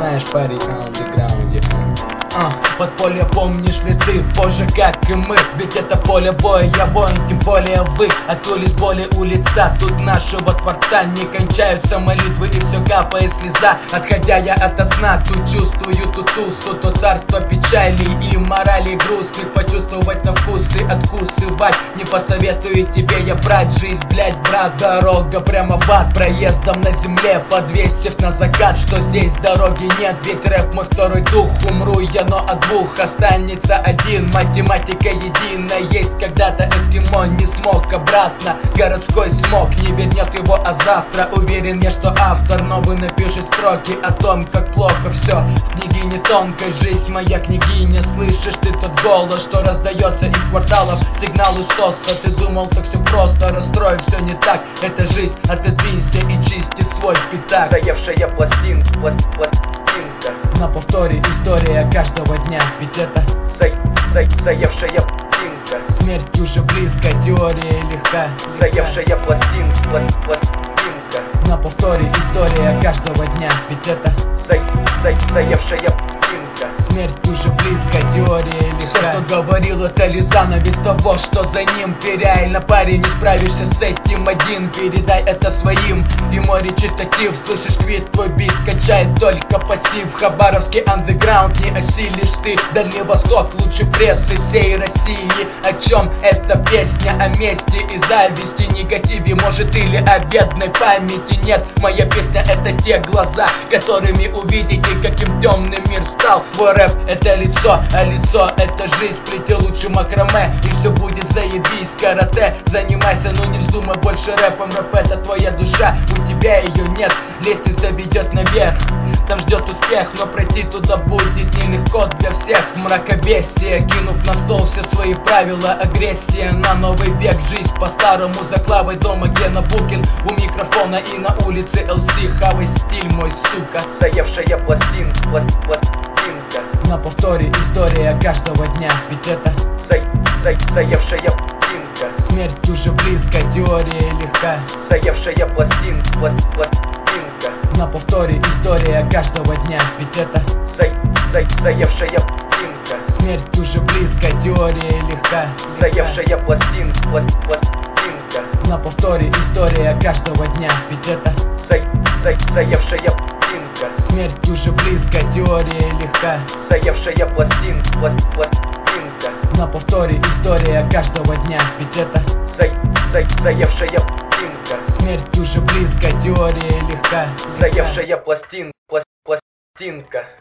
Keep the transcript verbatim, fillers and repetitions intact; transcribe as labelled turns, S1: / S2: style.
S1: знаешь, парень андеграунде. А, подполье, помнишь ли ты, позже как и мы? Ведь это поле боя, я воин, тем более вы. А то лишь боли у лица, тут нашего творца. Не кончаются молитвы и все капает слеза. Отходя я ото сна, тут чувствую ту тусу, то царство печали и морали грустных. Почувствовать на вкус и откусывать не посоветую тебе я брать. Жизнь, блять, брат, дорога прямо в ад. Проездом на земле, подвесив на закат, что здесь дороги нет, ведь рэп мой второй дух. Умру я, но от двух останется один. Математика единая, есть когда-то эскимо не смог обратно. Городской смог не вернет его, а завтра уверен я, что автор новый напишет строки о том, как плохо все в княгине тонкой. Жизнь моя княгиня, слышишь ты тот голос, что раздается из кварталов, сигналы СОСа. Ты думал, так все просто, расстрой, все не так. Это жизнь, отодвинься и чисти свой пятак. Заевшая пластин, пласт, пластинка. На повторе история каждого дня, ведь это за, за, заевшая пластинка. Смерть уже близко, теория легка. Заевшая пластин, пласт, пластинка. На повторе история каждого дня, ведь это за, за, заевшая пластинка. Смерть уже близко, теория легка. Все, что говорил, это лишь занавес того, что за ним. Ты реально, парень, не справишься с этим один. Передай это своим, и мой речитатив. Слышишь, квит, твой бит качает только пассив. Хабаровский андеграунд не осилишь ты. Дальний Восток, лучший прессы всей России. О чем эта песня? О мести и зависти, негативе, может, или о бедной памяти? Нет, моя песня — это те глаза, которыми увидите, каким темным мир стал. Твой рэп — это лицо, а лицо — это жизнь. Плети лучше макраме, и все будет заебись. Карате занимайся, но не вздумай больше рэпом. Рэп — это твоя душа, у тебя ее нет. Лестница ведет наверх, там ждет успех, но пройти туда будет нелегко для всех. Мракобесие, кинув на стол все свои правила. Агрессия на новый век, жизнь по-старому. За Клавой дома Гена Букин у микрофона, и на улице эл си. Хавай стиль мой, сука. Заевшая пластин, пласт, пластинка. На повторе история каждого дня, ведь это за, за, заевшая пластинка. Смерть уже близко, теория легка. Заевшая пластин, пласт, пластинка. На повторе история каждого дня, ведь это за, за, заевшая пластинка. Смерть уже близко, теория легка. Заевшая пластин, пласт, пластинка. На повторе история каждого дня, ведь это за, за, заевшая пластинка. Смерть уже близко, теория легка. Заевшая пластин, пласт, пластинка. На повторе история каждого дня, ведь это за, за, заевшая пластинка. Смерть уже близко, теория легка. Заевшая пластин, пласт, пластинка.